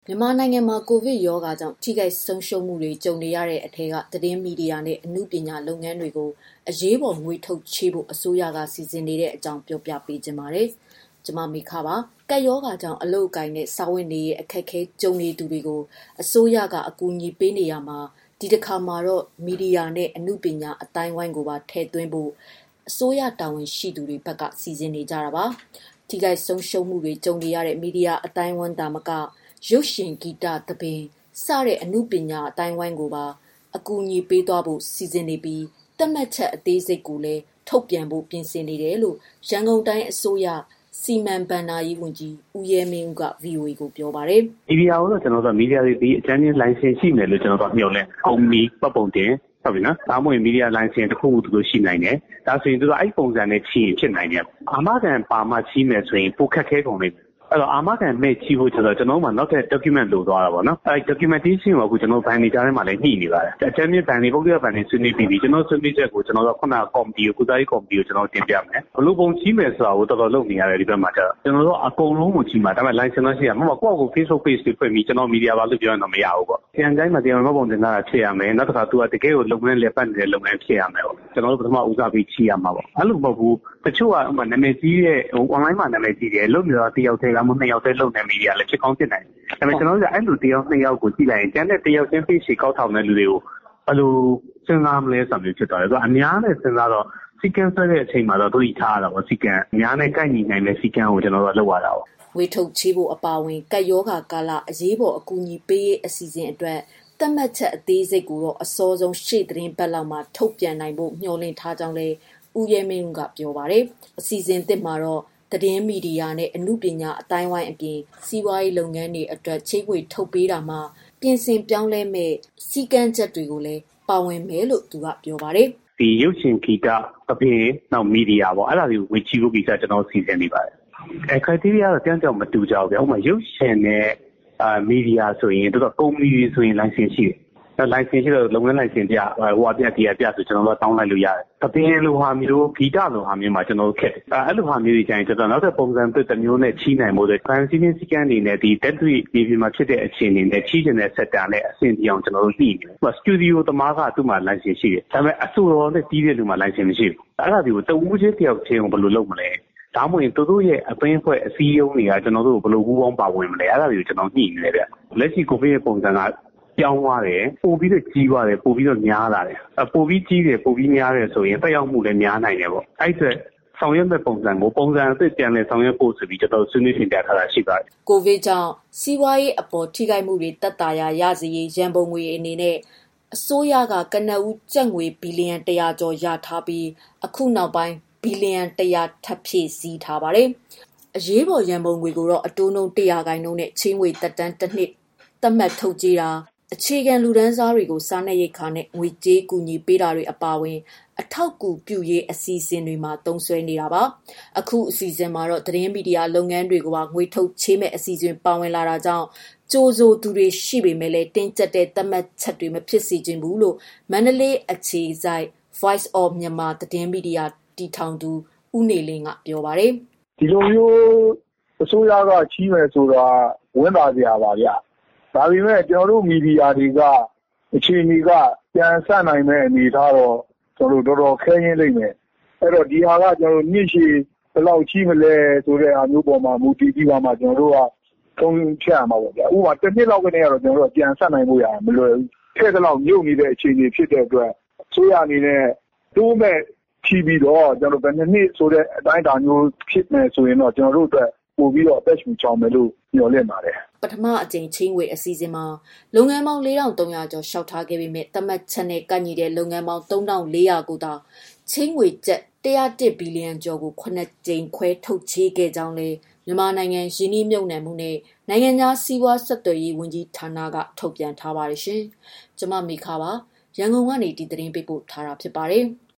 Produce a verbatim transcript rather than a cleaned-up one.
မြန်မာနိုင်ငံမှာကိုဗစ်ရောဂါကြောင့်ထိခိုက်ဆုံးရှုံးမှုတွေကြုံနေရတဲ့အထက်ကသတင်းမီဒီယာနဲ့အမှုပညာလုပ်ငန်းတွေကိုအရေးပေါ်ငွေထုတ်ချေးဖို့အစိုးရကစီစဉ်နေတဲ့အကြောင်းပြောပြပေးခြင်းပါတယ်။ကျွန်မမိခပါကက်ရောဂါကြောင့်အလုတ်အကင်နဲ့စာဝင်နေရဲ့အခက်အခဲကြုံနေသူတွေကိုအစိုးရကအကူအညီပေးနေရမှာဒီတစ်ခါမှာတော့မီဒီယာနဲ့အမှုပညာအတိုင်းဝိုင်းကိုပါထည့်သွင်းဖို့အစိုးရတာဝန်ရှိသူတွေဘက်ကစီစဉ်နေကြတာပါ။ထိခိုက်ဆုံးရှုံးမှုတွေကြုံနေရတဲ့မီဒီယာအတိုင်းဝိုင်းတာမကရုပ်ရှင်ဂီတသဘင်စတဲ့အမှုပညာအတိုင်းဝိုင်းကိုပါအကူအညီပေးသွားဖို့စီစဉ်နေပြီးတတ်မှတ်ချက်အသေးစိတ်ကိုလည်းထုတ်ပြန်ဖို့ပြင်ဆင်နေတယ်လို့ရန်ကုန်တိုင်းအစိုးရစီမံဘဏ္ဍာရေးဝန်ကြီးဦးရဲမင်းဦးက ဗွီအိုအေ ကိုပြောပါတယ်။မီဒီယာကိုတော့ကျွန်တော်တို့မီဒီယာတွေဒီအကျဉ်းချင်းလိုင်စင်ရှိမယ်လို့ကျွန်တော်တို့မျှော်လင့်ကုမ္ပဏီပတ်ပုံတင်ဟုတ်ပြီနော်။ဒါမှမဟုတ်မီဒီယာလိုင်စင်တစ်ခုခုသူတို့ရှိနိုင်တယ်။ဒါဆိုရင်သူတို့အဲ့ပုံစံနဲ့ချီရင်ဖြစ်နိုင်တယ်။အာမခံပါမှချီမယ်ဆိုရင်ပိုခက်ခဲကုန်လိမ့်မယ်အဲ့တော့အာမခံမဲ့ချီဖို့ဆိုတော့ကျွန်တော်တို့မှနောက်ထပ် document လိုသွားတာပေါ့နော်အဲ့ documentation ကိုအခုကျွန်တော်ဘန်နေကြားထဲမှာလည်းညှိနေပါတယ်အကျဉ်းမြင့်ဘန်နေပုဂ္ဂလိကဘန်နေဆွေးနွေးပြီးပြီကျွန်တော်ဆွေးနွေးချက်ကိုကျွန်တော်တို့ခုနကကော်မတီကိုကုသရေးကော်မတီကိုကျွန်တော်တင်ပြမယ်ဘလို့ပုံချီမယ်ဆိုတာကိုတော်တော်လုပ်နေရတယ်ဒီဘက်မှာကျတော့ကျွန်တော်တို့အကုန်လုံးကိုချီမှာဒါပေမဲ့ license တော့ရှိရမှာမဟုတ်ကိုယ့်ကို Facebook page တွေဖွင့်ပြီးကျွန်တော် media ပါလို့ပြောရင်တော့မရဘူးပေါ့ပြန်တိုင်းမှာတရားမပုံတင်တာဖြစ်ရမယ်နောက်တစ်ခါသူကတကယ်ကိုလုပ်ငန်းလေပတ်နေတဲ့လုပ်ငန်းဖြစ်ရမယ်ပေါ့ကျွန်တော်တို့ပထမဦးစားပြီးချီရမှာပေါ့အဲ့လိုမဟုတ်ဘူးတချို့ကဥပမာနာမည်ကြီးတဲ့ online မှာနာမည်ကြီးတယ်လုပ်နေတာတယောက်တည်းကမှနှစ်ယောက်တည်းလုပ်နေမီဒီယာလည်းဖြစ်ကောင်းဖြစ်နိုင်တယ်ဒါပေမဲ့ကျွန်တော်တို့ကအဲ့လိုတယောက်နှစ်ယောက်ကိုကြည့်လိုက်ရင်ကျန်တဲ့တယောက်ချင်း page ကောက်ထောင်တဲ့လူတွေကိုဘယ်လိုစဉ်းစားမလဲဆိုမျိုးဖြစ်သွားတယ်ဆိုတော့အများနဲ့စဉ်းစားတော့စီကံဆွဲတဲ့အချိန်မှာတော့သူ့ထားရတာပေါ့စီကံအများနဲ့ကိုက်ညီနိုင်တဲ့စီကံကိုကျွန်တော်တို့ကလုပ်ရတာပေါ့ငွေထုတ်ချေးဖို့အပါအဝင်ကက်ယောဂါကာလအရေးပေါ်အကူအညီပေးရေးအစီအစဉ်အတွက်တတ်မှတ်ချက်အသေးစိတ်ကိုတော့အစောဆုံးရှေ့သတင်းပတ်လောက်မှာထုတ်ပြန်နိုင်ဖို့မျှော်လင့်ထားကြောင်းလည်းဦးရဲမင်းကပြောပါတယ်အစီအစဉ်သစ်မှာတော့သတင်းမီဒီယာနဲ့အမှုပညာအတိုင်းဝိုင်းအပြင်စီးပွားရေးလုပ်ငန်းတွေအတွက်ချေးငွေထုတ်ပေးတာမှာပြင်ဆင်ပြောင်းလဲမဲ့စီကံချက်တွေကိုလည်းပါဝင်မယ်လို့သူကပြောပါတယ်ဒီရုပ်ရှင်ဂီတအပြင်နောက်မီဒီယာပေါ့အဲ့ဒါတွေကိုဝေချီဖို့ကိစ္စကျွန်တော်စီစဉ်နေပါတယ်အဲ criteria တော့တန်းကြောင်မတူကြဘူးဗျဥပမာရုပ်ရှင်နဲ့အာမီဒီယာဆိုရင်တို့ကုမ္ပဏီတွေဆိုရင် license ရှိတယ်လိုင်စင်ရှိတော့လုပ်ငန်းလိုင်စင်ပြဟိုအပြက်ဒီအပြက်ဆိုကျွန်တော်တို့တောင်းလိုက်လို့ရတယ်။တပင်းလိုဟာမျိုးဂီတလိုဟာမျိုးမှာကျွန်တော်တို့ခက်တယ်။အဲ့လိုဟာမျိုးတွေကျရင်ကျွန်တော်နောက်ထပ်ပုံစံသစ်တစ်မျိုးနဲ့ချီးနိုင်ဖို့ဆို currency နဲ့စီကံနေနဲ့ဒီ degree ဒီဒီမှာဖြစ်တဲ့အခြေအနေနဲ့ချီးကျင်တဲ့ sector နဲ့အဆင့်ပြောင်းကျွန်တော်တို့ညှိနေတယ်။ဟို studio သမားကသူ့မှာလိုင်စင်ရှိတယ်။ဒါပေမဲ့အဆိုတော်နဲ့ပြီးတဲ့လူမှာလိုင်စင်မရှိဘူး။အဲ့ဒါဒီကိုတဦးချင်းတယောက်ချင်းကိုဘယ်လိုလုပ်မလဲ။ဒါမှမဟုတ်သူတို့ရဲ့အပင်းအဖွဲ့အစည်းအရုံးတွေကကျွန်တော်တို့ကိုဘယ်လိုပူးပေါင်းပါဝင်မလဲ။အဲ့ဒါတွေကိုကျွန်တော်ညှိနေတယ်ဗျ။လက်ရှိကိုဗစ်ရဲ့ပုံစံကပြောင်းသွားတယ်ပို့ပြီးတော့ကြီးသွားတယ်ပို့ပြီးတော့များလာတယ်အပို့ပြီးကြီးတယ်ပို့ပြီးများတယ်ဆိုရင်တက်ရောက်မှုလည်းများနိုင်တယ်ပေါ့အဲ့ဒါဆောင်ရွက်မဲ့ပုံစံကိုပုံစံအသစ်ပြန်လဲဆောင်ရွက်ဖို့ဆိုပြီးကျွန်တော်ဆွေးနွေးတင်ပြထားတာရှိပါတယ်ကိုဗစ်ကြောင့်စီးပွားရေးအပေါ်ထိခိုက်မှုတွေတက်တာရရစေရေးရန်ပုံငွေအနေနဲ့အစိုးရကကနဦးကျပ်ငွေဘီလီယံတရာကျော်ရထားပြီးအခုနောက်ပိုင်းဘီလီယံတရာထပ်ဖြည့်ဆည်းထားပါတယ်အရေးပေါ်ရန်ပုံငွေကိုတော့အတိုးနှုန်းတရာခိုင်နှုန်းနဲ့ချင်းငွေတက်တန်းတစ်နှစ်သတ်မှတ်ထုတ်ကြေးတာအခြေခံလူဒန်းစားတွေကိုစားနပ်ရိက္ခာနဲ့ငွေကြေးကူညီပေးတာတွေအပါအဝင်အထောက်အကူပြုရေးအစီအစဉ်တွေမှာသုံးစွဲနေတာပါအခုအစီအစဉ်မှာတော့သတင်းမီဒီယာလုပ်ငန်းတွေကိုပါငွေထုတ်ချေးမဲ့အစီအစဉ်ပါဝင်လာတာကြောင့်ကြိုးစိုးသူတွေရှိပေမဲ့လည်းတင်းကျပ်တဲ့သတ်မှတ်ချက်တွေမဖြစ်စေချင်ဘူးလို့မန္တလေးအခြေစိုက် Voice of Myanmar သတင်းမီဒီယာတည်ထောင်သူဦးနေလင်းကပြောပါတယ်ဒီလိုမျိုးအစိုးရကချီးမယ်ဆိုတာဝန်ပါစရာပါဗျဒါပေမဲ့ကျွန်တော်တို့မီဒီယာတွေကအခြေအနေကပြန်ဆက်နိုင်မဲ့အနေထားတော့ကျွန်တော်တို့တော်တော်ခဲရင်းလိမ့်မယ်အဲ့တော့ဒီဟာကကျွန်တော်တို့မြင့်ရှိဘယ်လောက်ကြီးမလဲဆိုတဲ့အားမျိုးပေါ်မှာမူတည်ပြီးပါမှကျွန်တော်တို့ကသုံးဖြတ်ရမှာပေါ့ဗျာဥပမာတစ်နှစ်လောက်ကနေကတော့ကျွန်တော်တို့ပြန်ဆက်နိုင်ဖို့ရမလွယ်ဘူးထဲတဲ့လောက်မြုပ်နေတဲ့အခြေအနေဖြစ်တဲ့အတွက်ဆိုရအနေနဲ့တိုးမဲ့ချီပြီးတော့ကျွန်တော်ဘယ်နှစ်ဆိုတဲ့အတိုင်းအတာမျိုးဖြစ်နေဆိုရင်တော့ကျွန်တော်တို့အတွက်ပို့ပြီးတော့အသက်ရှူချောင်မယ်လို့ညွှန်လင့်ပါတယ်ပထမအကြိမ်ချင်းငွေအစီအစဉ်မှာလုပ်ငန်းပေါင်း လေးထောင်သုံးရာ ကျော်ရှောက်ထားခဲ့ပြီးမြဲတတ်မှတ်ချက်နဲ့ကန့်ညီတဲ့လုပ်ငန်းပေါင်း သုံးထောင်လေးရာ ကိုသာချင်းငွေကျပ်တစ်ရာတစ်ဘီလီယံကျော်ကိုခုနှစ်ကြိမ်ခွဲထုတ်ချေးခဲ့ကြောင်းလဲမြန်မာနိုင်ငံရင်းနှီးမြှုပ်နှံမှုနဲ့နိုင်ငံသားစီးပွားဆက်သွယ်ရေးဝန်ကြီးဌာနကထုတ်ပြန်ထားပါတယ်ရှင်။ကျွန်မမိခပါရန်ကုန်ကနေဒီသတင်းပေးပို့ထားတာဖြစ်ပါတယ်။